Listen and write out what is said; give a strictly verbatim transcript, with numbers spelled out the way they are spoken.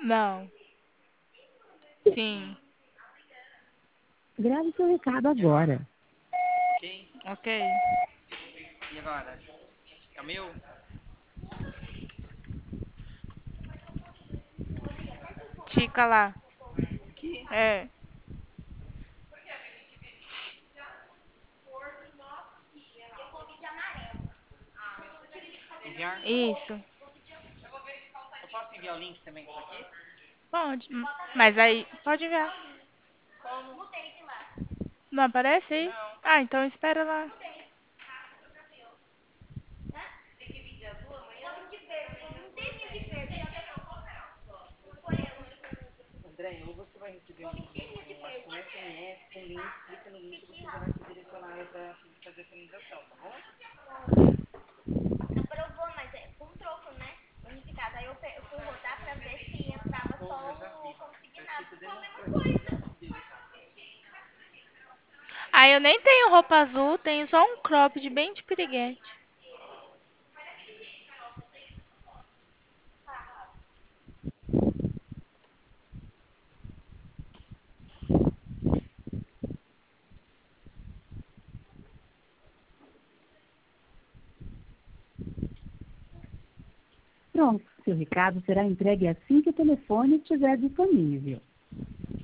Não. Sim. Grave seu recado agora. Ok. E agora? É o meu? Tica lá. Aqui? É. Enviar? Isso. Eu posso enviar o link também por aqui? Pode. Mas aí. Pode enviar. Como? Não aparece aí? Não. Ah, então espera lá. André, ou você vai receber um, um, acho que um S M S com link, clica no link e você já vai ser direcionado para fazer a finalização, tá bom? Aprovou, mas é com troco, né? Unificado. Aí eu, pe- eu fui rodar pra ver se entrava Pô, só eu já o fiz. Tá consignado. escrito Ficou a mesma demonstrativo. coisa. Deu. Ah, eu nem tenho roupa azul, tenho só um cropped bem de piriguete. Pronto, seu recado será entregue assim que o telefone estiver disponível.